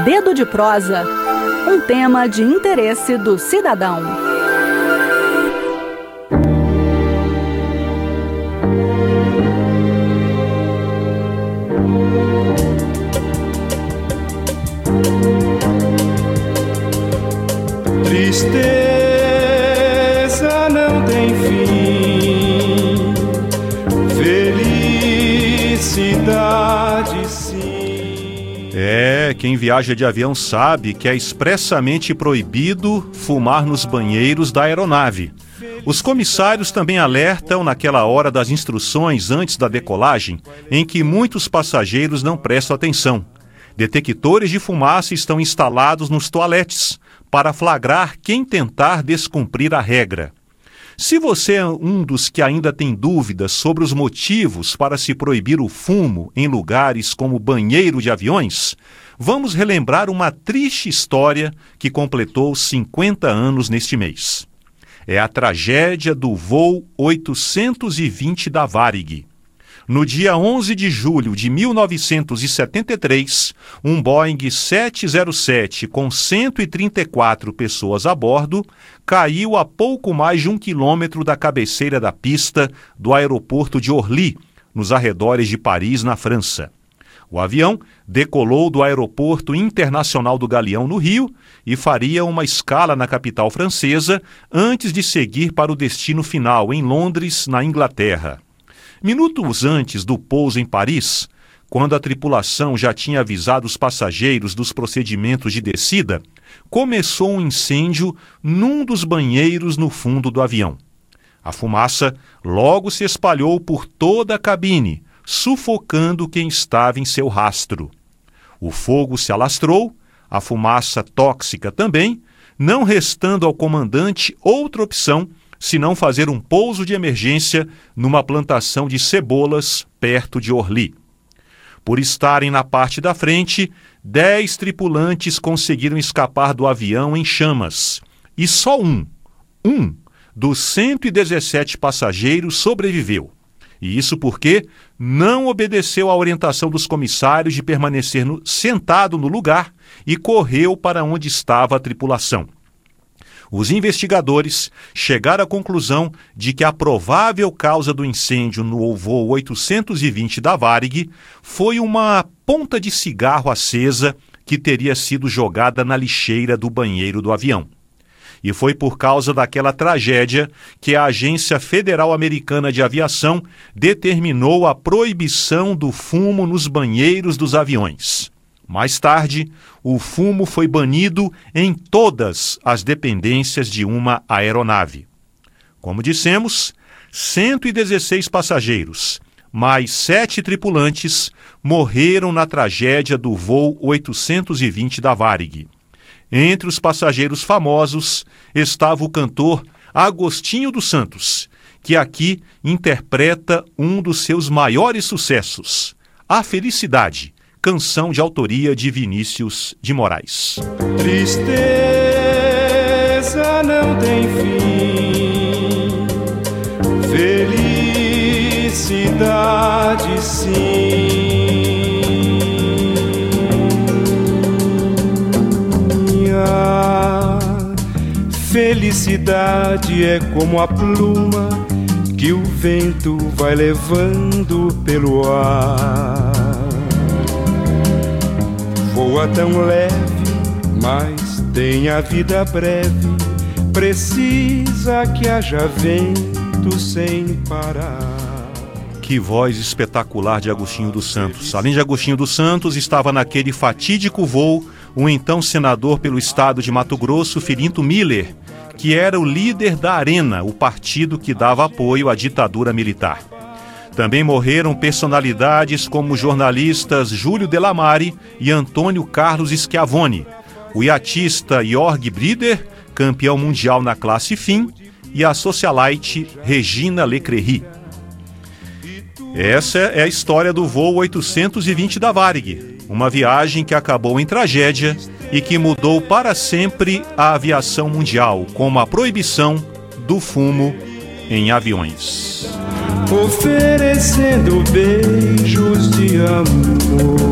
Dedo de prosa, um tema de interesse do cidadão. Tristeza não tem fim, felicidade sim. Quem viaja de avião sabe que é expressamente proibido fumar nos banheiros da aeronave. Os comissários também alertam naquela hora das instruções antes da decolagem, em que muitos passageiros não prestam atenção. Detectores de fumaça estão instalados nos toaletes para flagrar quem tentar descumprir a regra. Se você é um dos que ainda tem dúvidas sobre os motivos para se proibir o fumo em lugares como banheiro de aviões, vamos relembrar uma triste história que completou 50 anos neste mês. É a tragédia do voo 820 da Varig. No dia 11 de julho de 1973, um Boeing 707 com 134 pessoas a bordo caiu a pouco mais de 1 quilômetro da cabeceira da pista do aeroporto de Orly, nos arredores de Paris, na França. O avião decolou do Aeroporto Internacional do Galeão, no Rio, e faria uma escala na capital francesa antes de seguir para o destino final, em Londres, na Inglaterra. Minutos antes do pouso em Paris, quando a tripulação já tinha avisado os passageiros dos procedimentos de descida, começou um incêndio num dos banheiros no fundo do avião. A fumaça logo se espalhou por toda a cabine, sufocando quem estava em seu rastro. O fogo se alastrou, a fumaça tóxica também, não restando ao comandante outra opção senão fazer um pouso de emergência numa plantação de cebolas perto de Orly. Por estarem na parte da frente, 10 tripulantes conseguiram escapar do avião em chamas. E só um dos 117 passageiros sobreviveu. E isso porque não obedeceu à orientação dos comissários de permanecer sentado no lugar e correu para onde estava a tripulação. Os investigadores chegaram à conclusão de que a provável causa do incêndio no voo 820 da Varig foi uma ponta de cigarro acesa que teria sido jogada na lixeira do banheiro do avião. E foi por causa daquela tragédia que a Agência Federal Americana de Aviação determinou a proibição do fumo nos banheiros dos aviões. Mais tarde, o fumo foi banido em todas as dependências de uma aeronave. Como dissemos, 116 passageiros, mais 7 tripulantes, morreram na tragédia do voo 820 da Varig. Entre os passageiros famosos estava o cantor Agostinho dos Santos, que aqui interpreta um dos seus maiores sucessos, A Felicidade, canção de autoria de Vinícius de Moraes. Tristeza não tem fim, felicidade sim. A felicidade é como a pluma que o vento vai levando pelo ar. Voa tão leve, mas tem a vida breve, precisa que haja vento sem parar. Que voz espetacular de Agostinho dos Santos. Além de Agostinho dos Santos, estava naquele fatídico voo o então senador pelo estado de Mato Grosso, Filinto Miller, que era o líder da Arena, o partido que dava apoio à ditadura militar. Também morreram personalidades como os jornalistas Júlio Delamare e Antônio Carlos Schiavone, o iatista Jorg Brider, campeão mundial na classe fim, e a socialite Regina Leclerc. Essa é a história do voo 820 da Varig, uma viagem que acabou em tragédia e que mudou para sempre a aviação mundial, com a proibição do fumo em aviões. Oferecendo beijos de amor.